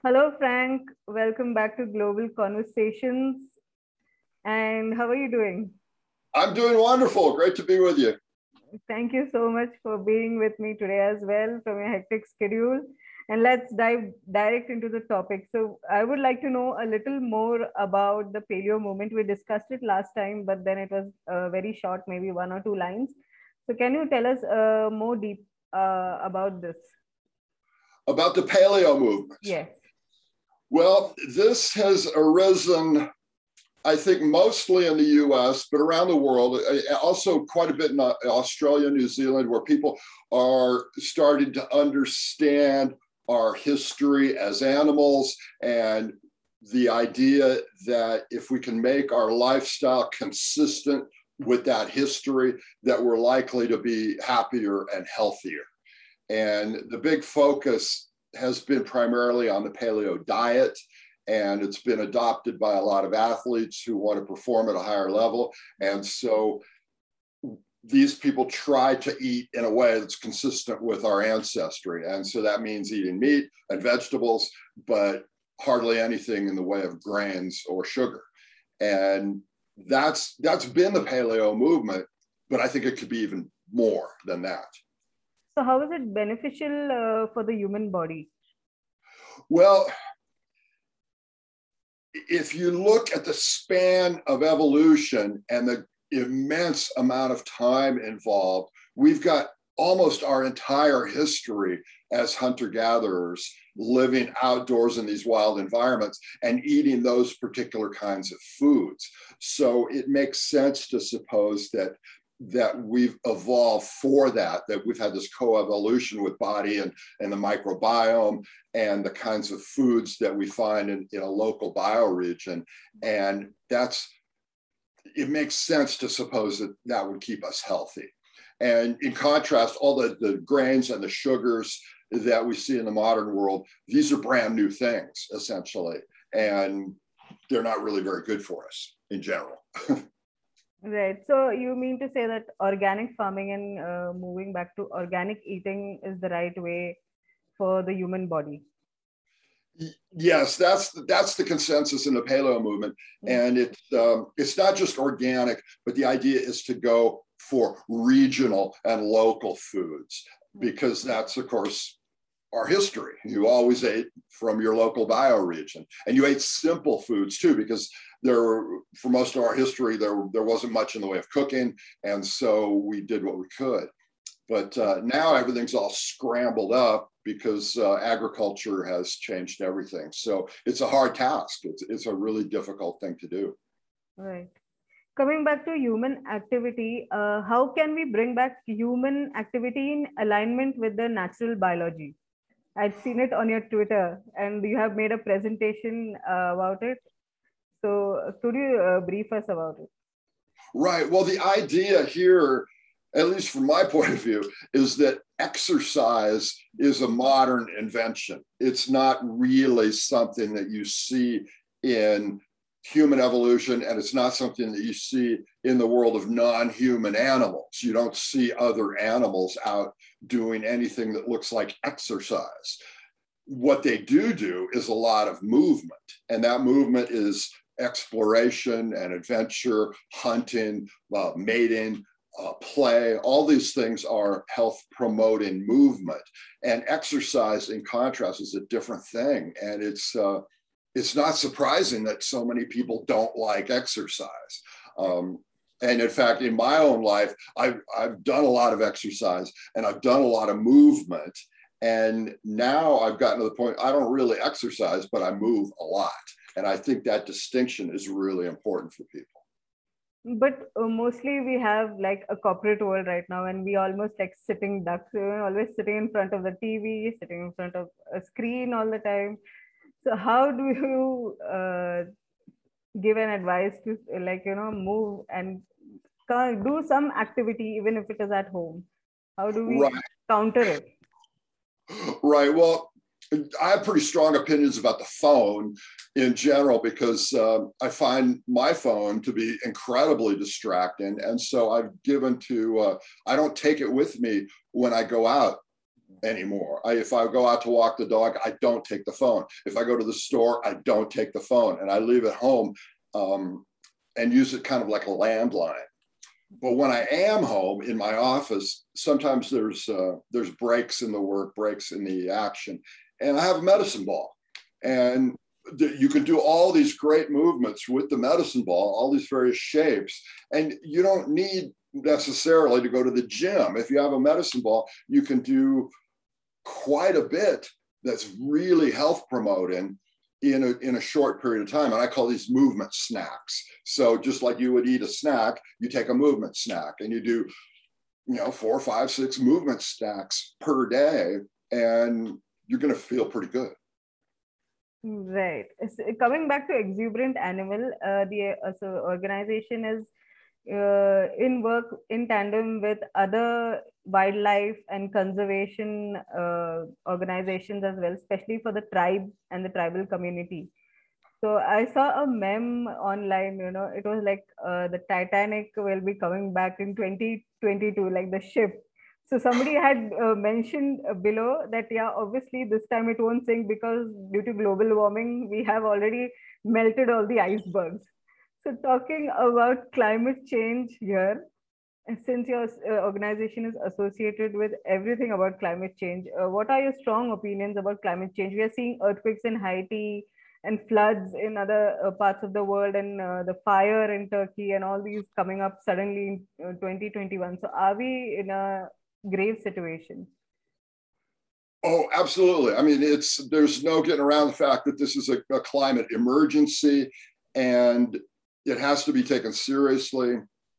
Hello, Frank. Welcome back to Global Conversations. And how are you doing? I'm doing wonderful. Great to be with you. Thank you so much for being with me today as well from your hectic schedule. And let's dive direct into the topic. So, I would like to know a little more about the paleo movement. We discussed it last time, but then it was very short, maybe one or two lines. So, can you tell us more deep about this? About the paleo movement. Yes. Well, this has arisen, I think, mostly in the US, but around the world, also quite a bit in Australia, New Zealand, where people are starting to understand our history as animals and the idea that if we can make our lifestyle consistent with that history, that we're likely to be happier and healthier. And the big focus has been primarily on the paleo diet, and it's been adopted by a lot of athletes who want to perform at a higher level. And so these people try to eat in a way that's consistent with our ancestry. And so that means eating meat and vegetables, but hardly anything in the way of grains or sugar. And that's been the paleo movement, but I think it could be even more than that. So, how is it beneficial for the human body? Well, if you look at the span of evolution and the immense amount of time involved, we've got almost our entire history as hunter-gatherers living outdoors in these wild environments and eating those particular kinds of foods. So it makes sense to suppose that we've evolved for that we've had this coevolution with body and the microbiome and the kinds of foods that we find in a local bioregion. And it makes sense to suppose that would keep us healthy. And in contrast, all the grains and the sugars that we see in the modern world, these are brand new things, essentially. And they're not really very good for us in general. Right. So you mean to say that organic farming and moving back to organic eating is the right way for the human body? Yes, that's the consensus in the paleo movement. And it's not just organic, but the idea is to go for regional and local foods, because that's, of course, our history. You always ate from your local bioregion, and you ate simple foods too, because for most of our history, there wasn't much in the way of cooking, and so we did what we could. But now everything's all scrambled up because agriculture has changed everything. So it's a hard task. It's a really difficult thing to do. Right. Coming back to human activity, how can we bring back human activity in alignment with the natural biology? I've seen it on your Twitter, and you have made a presentation about it. So could you brief us about it? Right. Well, the idea here, at least from my point of view, is that exercise is a modern invention. It's not really something that you see in human evolution, and it's not something that you see in the world of non-human animals. You don't see other animals out doing anything that looks like exercise. What they do is a lot of movement, and that movement is exploration and adventure, hunting, mating, play. All these things are health promoting movement, and exercise, in contrast, is a different thing. And it's not surprising that so many people don't like exercise. And in fact, in my own life, I've done a lot of exercise and I've done a lot of movement. And now I've gotten to the point, I don't really exercise, but I move a lot. And I think that distinction is really important for people. But mostly we have like a corporate world right now, and we almost like sitting ducks, always sitting in front of the TV, sitting in front of a screen all the time. So how do you give an advice to move and do some activity even if it is at home? How do we counter it? Right. Well, I have pretty strong opinions about the phone in general, because I find my phone to be incredibly distracting. And so I've given to, I don't take it with me when I go out anymore. If I go out to walk the dog, I don't take the phone. If I go to the store, I don't take the phone, and I leave it home and use it kind of like a landline. But when I am home in my office, sometimes there's breaks in the work, breaks in the action, and I have a medicine ball. And you can do all these great movements with the medicine ball, all these various shapes, and you don't need necessarily to go to the gym. If you have a medicine ball, you can do quite a bit that's really health promoting in a short period of time. And I call these movement snacks. So just like you would eat a snack, you take a movement snack and you do, 4, 5, 6 movement snacks per day, and you're going to feel pretty good. Right. So coming back to Exuberant Animal, the organization is in work in tandem with other wildlife and conservation organizations as well, especially for the tribe and the tribal community. So I saw a meme online, it was like the Titanic will be coming back in 2022, like the ship. So somebody had mentioned below that, yeah, obviously this time it won't sink because due to global warming, we have already melted all the icebergs. So talking about climate change here, and since your organization is associated with everything about climate change, what are your strong opinions about climate change? We are seeing earthquakes in Haiti and floods in other parts of the world, and the fire in Turkey, and all these coming up suddenly in 2021. So are we in a grave situation? Oh, absolutely. I mean, there's no getting around the fact that this is a climate emergency, and it has to be taken seriously.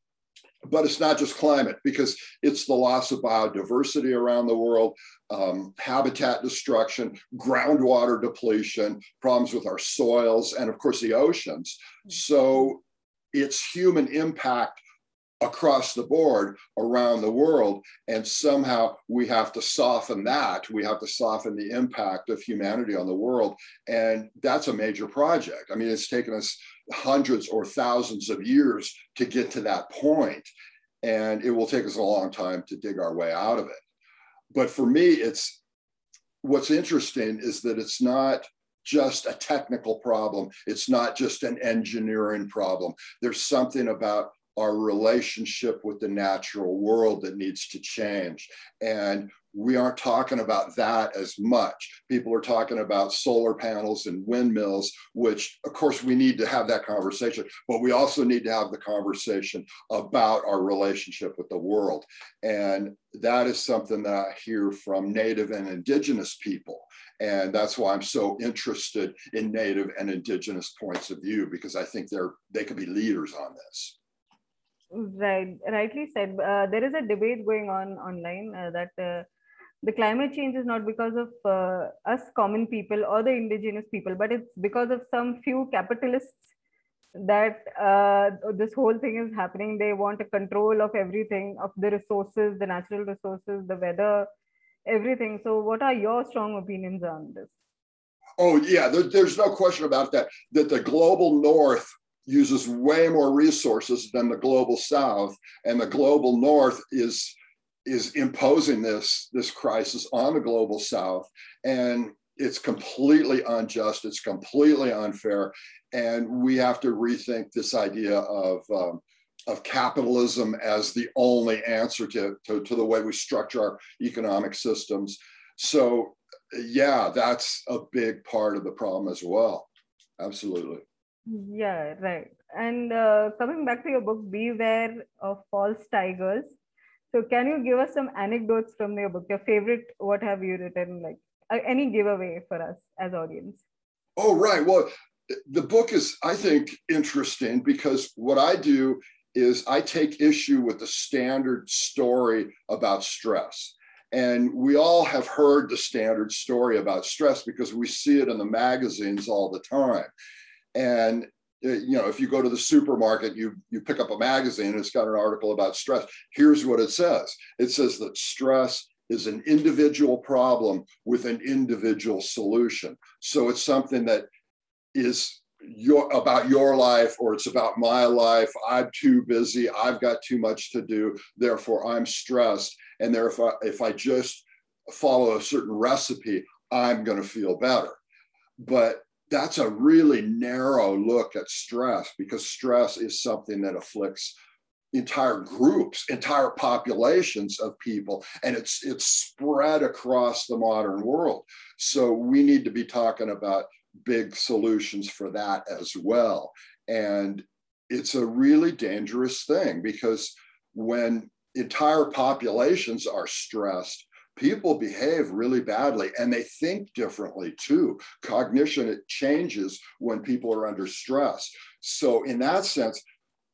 But it's not just climate, because it's the loss of biodiversity around the world, habitat destruction, groundwater depletion, problems with our soils, and of course the oceans. So it's human impact across the board around the world. And somehow we have to soften that. We have to soften the impact of humanity on the world. And that's a major project. I mean, it's taken us hundreds or thousands of years to get to that point. And it will take us a long time to dig our way out of it. But for me, what's interesting is that it's not just a technical problem. It's not just an engineering problem. There's something about our relationship with the natural world that needs to change. And we aren't talking about that as much. People are talking about solar panels and windmills, which of course we need to have that conversation, but we also need to have the conversation about our relationship with the world. And that is something that I hear from Native and Indigenous people. And that's why I'm so interested in Native and Indigenous points of view, because I think they could be leaders on this. Right, rightly said. There is a debate going on online that the climate change is not because of us common people or the indigenous people, but it's because of some few capitalists that this whole thing is happening. They want a control of everything, of the resources, the natural resources, the weather, everything. So what are your strong opinions on this? Oh yeah, there's no question about that the global north uses way more resources than the global south, and the global north is imposing this crisis on the global south, and it's completely unjust, it's completely unfair, and we have to rethink this idea of capitalism as the only answer to the way we structure our economic systems. So yeah, that's a big part of the problem as well. Absolutely. Yeah, right. And coming back to your book, Beware of False Tigers. So can you give us some anecdotes from your book? Your favorite, what have you written? Like any giveaway for us as audience? Oh, right. Well, the book is, I think, interesting because what I do is I take issue with the standard story about stress. And we all have heard the standard story about stress because we see it in the magazines all the time. And if you go to the supermarket, you pick up a magazine and it's got an article about stress. Here's what it says. It says that stress is an individual problem with an individual solution. So it's something that is about your life, or it's about my life. I'm too busy. I've got too much to do. Therefore, I'm stressed. And therefore, if I just follow a certain recipe, I'm going to feel better. But that's a really narrow look at stress, because stress is something that afflicts entire groups, entire populations of people, and it's spread across the modern world. So we need to be talking about big solutions for that as well. And it's a really dangerous thing, because when entire populations are stressed, people behave really badly, and they think differently too. Cognition, it changes when people are under stress. So in that sense,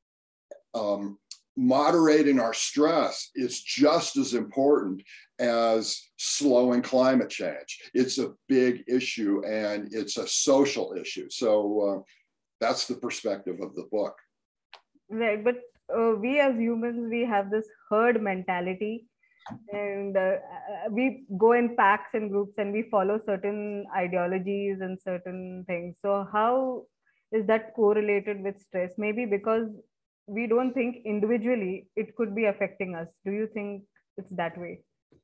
moderating our stress is just as important as slowing climate change. It's a big issue, and it's a social issue. So that's the perspective of the book. Right, but we as humans, we have this herd mentality, and we go in packs and groups, and we follow certain ideologies and certain things. So how is that correlated with stress? Maybe because we don't think individually it could be affecting us. Do you think it's that way?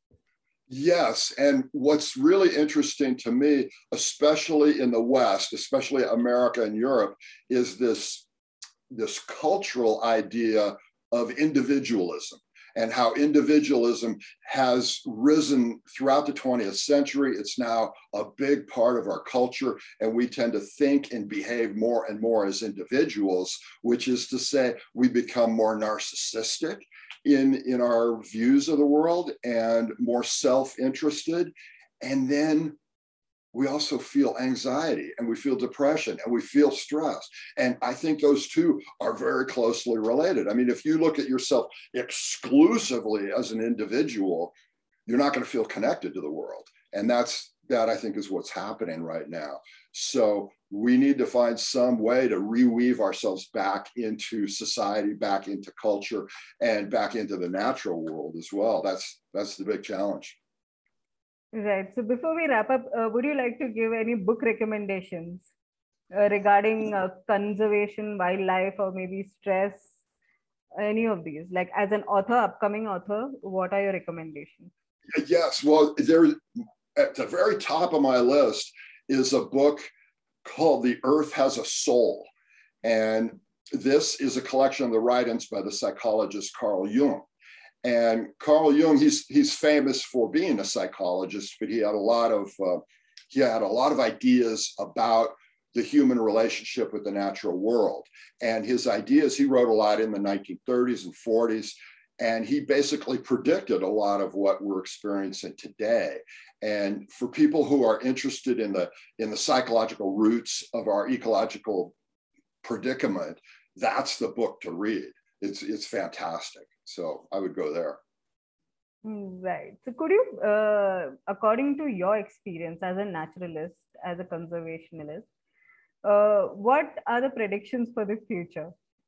Yes. And what's really interesting to me, especially in the West, especially America and Europe, is this cultural idea of individualism, and how individualism has risen throughout the 20th century. It's now a big part of our culture, and we tend to think and behave more and more as individuals, which is to say we become more narcissistic in our views of the world and more self-interested. And then we also feel anxiety, and we feel depression, and we feel stress. And I think those two are very closely related. I mean, if you look at yourself exclusively as an individual, you're not going to feel connected to the world. And that I think is what's happening right now. So we need to find some way to reweave ourselves back into society, back into culture, and back into the natural world as well. That's the big challenge. Right. So before we wrap up, would you like to give any book recommendations regarding conservation, wildlife, or maybe stress? Any of these? Like as an author, upcoming author, what are your recommendations? Yes. Well, there at the very top of my list is a book called The Earth Has a Soul. And this is a collection of the writings by the psychologist Carl Jung. And Carl Jung, he's famous for being a psychologist, but he had a lot of ideas about the human relationship with the natural world. And his ideas, he wrote a lot in the 1930s and 40s, and he basically predicted a lot of what we're experiencing today. And for people who are interested in the psychological roots of our ecological predicament, that's the book to read. It's fantastic. So I would go there. Right. So could you, according to your experience as a naturalist, as a conservationist, what are the predictions for the future?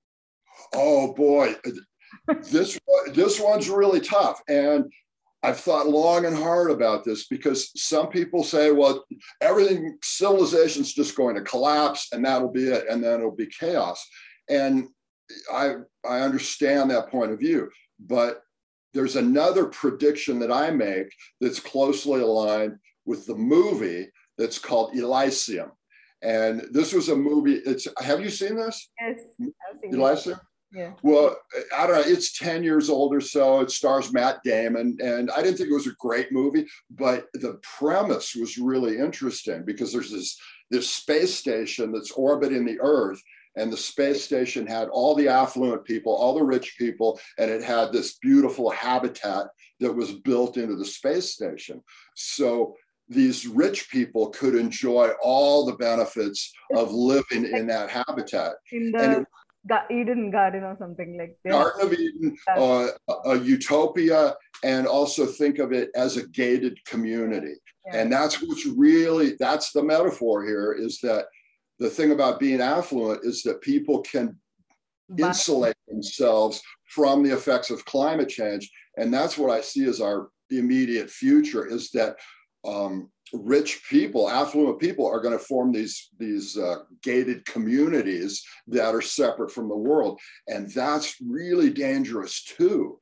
Oh boy, this one's really tough. And I've thought long and hard about this, because some people say, well, civilization's just going to collapse and that'll be it. And then it'll be chaos. And I understand that point of view, but there's another prediction that I make that's closely aligned with the movie that's called Elysium. And this was a movie. Have you seen this? Yes, I've seen Elysium? Yeah. Well, I don't know. It's 10 years old or so. It stars Matt Damon. And I didn't think it was a great movie, but the premise was really interesting, because there's this space station that's orbiting the Earth. And the space station had all the affluent people, all the rich people, and it had this beautiful habitat that was built into the space station. So these rich people could enjoy all the benefits of living in that habitat. In the Eden Garden or something like that. Garden of Eden, a utopia, and also think of it as a gated community. Yeah. And that's the metaphor here, is that the thing about being affluent is that people can insulate themselves from the effects of climate change. And that's what I see as our immediate future, is that rich people, affluent people, are going to form these gated communities that are separate from the world. And that's really dangerous too.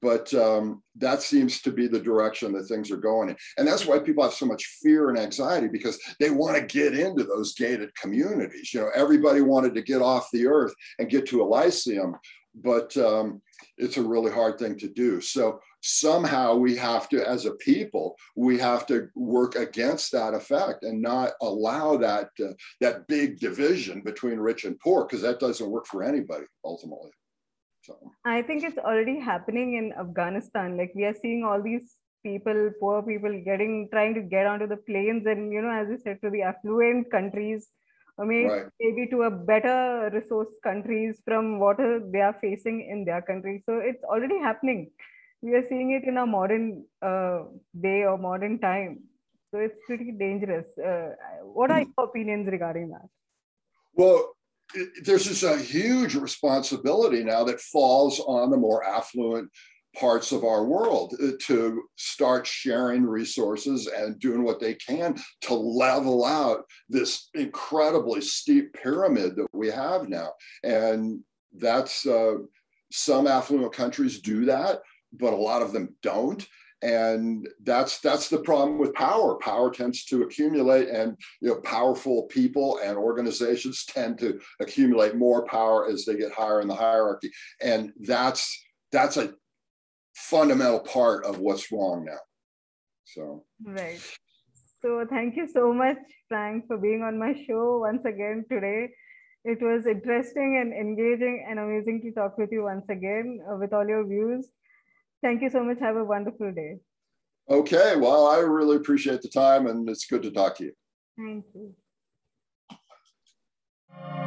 But that seems to be the direction that things are going in. And that's why people have so much fear and anxiety, because they want to get into those gated communities. You know, everybody wanted to get off the earth and get to Elysium, but it's a really hard thing to do. So somehow we have to, as a people, we have to work against that effect and not allow that that big division between rich and poor, because that doesn't work for anybody ultimately. So I think it's already happening in Afghanistan. Like we are seeing all these people, poor people, trying to get onto the planes, and as you said, to the affluent countries, or right. maybe to a better resource countries from what they are facing in their country. So it's already happening. We are seeing it in a modern day or modern time. So it's pretty dangerous. What are your opinions regarding that? Well, there's just a huge responsibility now that falls on the more affluent parts of our world to start sharing resources and doing what they can to level out this incredibly steep pyramid that we have now. And that's some affluent countries do that, but a lot of them don't. And that's the problem with power. Power tends to accumulate, and powerful people and organizations tend to accumulate more power as they get higher in the hierarchy. And that's a fundamental part of what's wrong now. So right. So thank you so much, Frank, for being on my show once again today. It was interesting and engaging and amazing to talk with you once again with all your views. Thank you so much. Have a wonderful day. Okay. Well, I really appreciate the time, and it's good to talk to you. Thank you.